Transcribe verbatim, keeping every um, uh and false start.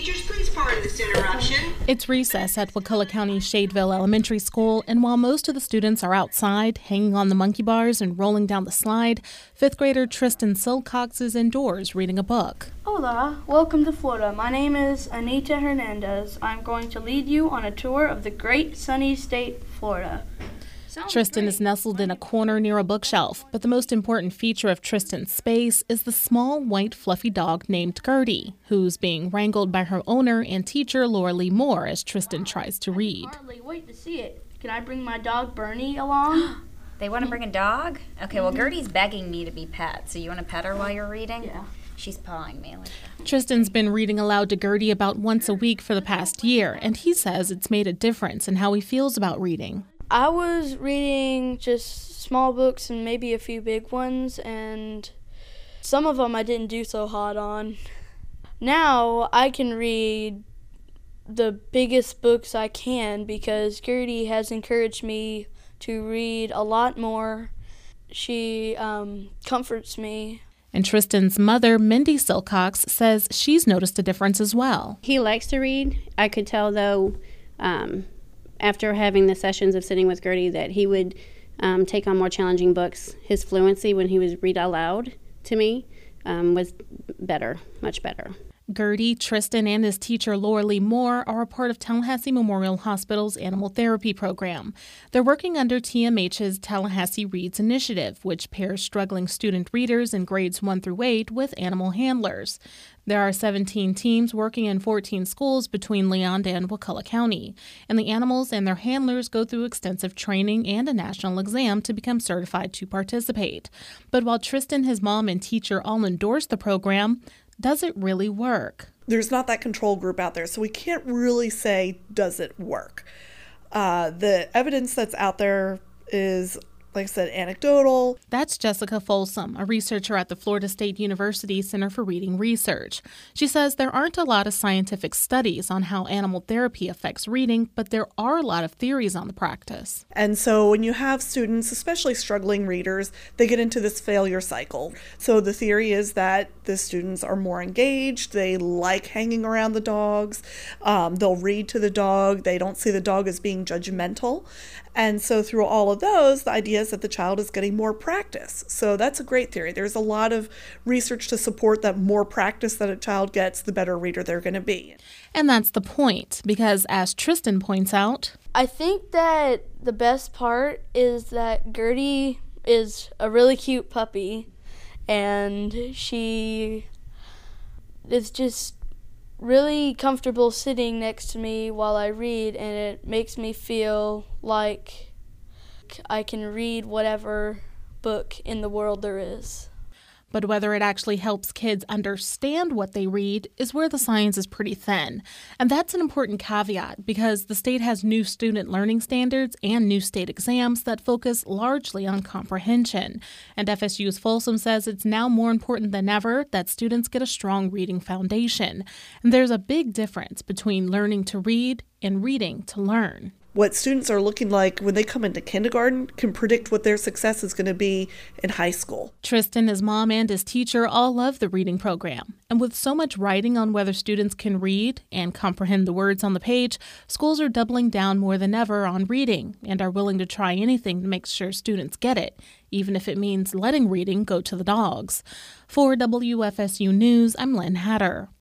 teachers, please pardon this interruption. It's recess at Wakulla County Shadeville Elementary School, and while most of the students are outside, hanging on the monkey bars and rolling down the slide, fifth grader Tristan Silcox is indoors reading a book. Hola, welcome to Florida. My name is Anita Hernandez. I'm going to lead you on a tour of the great sunny state, Florida. Sounds Tristan great. is nestled in a corner near a bookshelf, but the most important feature of Tristan's space is the small, white, fluffy dog named Gertie, who's being wrangled by her owner and teacher, Laura Lee Moore, as Tristan tries to read. I can hardly wait to see it. Can I bring my dog Bernie along? They want to bring a dog? Okay, well, Gertie's begging me to be pet, so you want to pet her while you're reading? Yeah. She's pawing me like that. Tristan's been reading aloud to Gertie about once a week for the past year, and he says it's made a difference in how he feels about reading. I was reading just small books and maybe a few big ones, and some of them I didn't do so hot on. Now I can read the biggest books I can because Gertie has encouraged me to read a lot more. She um, comforts me. And Tristan's mother, Mindy Silcox, says she's noticed a difference as well. He likes to read. I could tell, though, um, after having the sessions of sitting with Gertie, that he would um, take on more challenging books. His fluency when he was read aloud to me um, was better, much better. Gertie, Tristan, and his teacher, Laura Lee Moore, are a part of Tallahassee Memorial Hospital's animal therapy program. They're working under T M H's Tallahassee Reads initiative, which pairs struggling student readers in grades one through eight with animal handlers. There are seventeen teams working in fourteen schools between Leon and Wakulla County, and the animals and their handlers go through extensive training and a national exam to become certified to participate. But while Tristan, his mom, and teacher all endorse the program, does it really work? There's not that control group out there, so we can't really say, does it work? Uh, the evidence that's out there is, like I said, anecdotal. That's Jessica Folsom, a researcher at the Florida State University Center for Reading Research. She says there aren't a lot of scientific studies on how animal therapy affects reading, but there are a lot of theories on the practice. And so when you have students, especially struggling readers, they get into this failure cycle. So the theory is that the students are more engaged, they like hanging around the dogs, um, they'll read to the dog, they don't see the dog as being judgmental. And so through all of those, the idea is that the child is getting more practice. So that's a great theory. There's a lot of research to support that more practice that a child gets, the better reader they're going to be. And that's the point, because as Tristan points out, I think that the best part is that Gertie is a really cute puppy, and she is just really comfortable sitting next to me while I read, and it makes me feel like I can read whatever book in the world there is. But whether it actually helps kids understand what they read is where the science is pretty thin. And that's an important caveat because the state has new student learning standards and new state exams that focus largely on comprehension. And F S U's Folsom says it's now more important than ever that students get a strong reading foundation. And there's a big difference between learning to read and reading to learn. What students are looking like when they come into kindergarten can predict what their success is going to be in high school. Tristan, his mom, and his teacher all love the reading program. And with so much writing on whether students can read and comprehend the words on the page, schools are doubling down more than ever on reading and are willing to try anything to make sure students get it, even if it means letting reading go to the dogs. For W F S U News, I'm Lynn Hatter.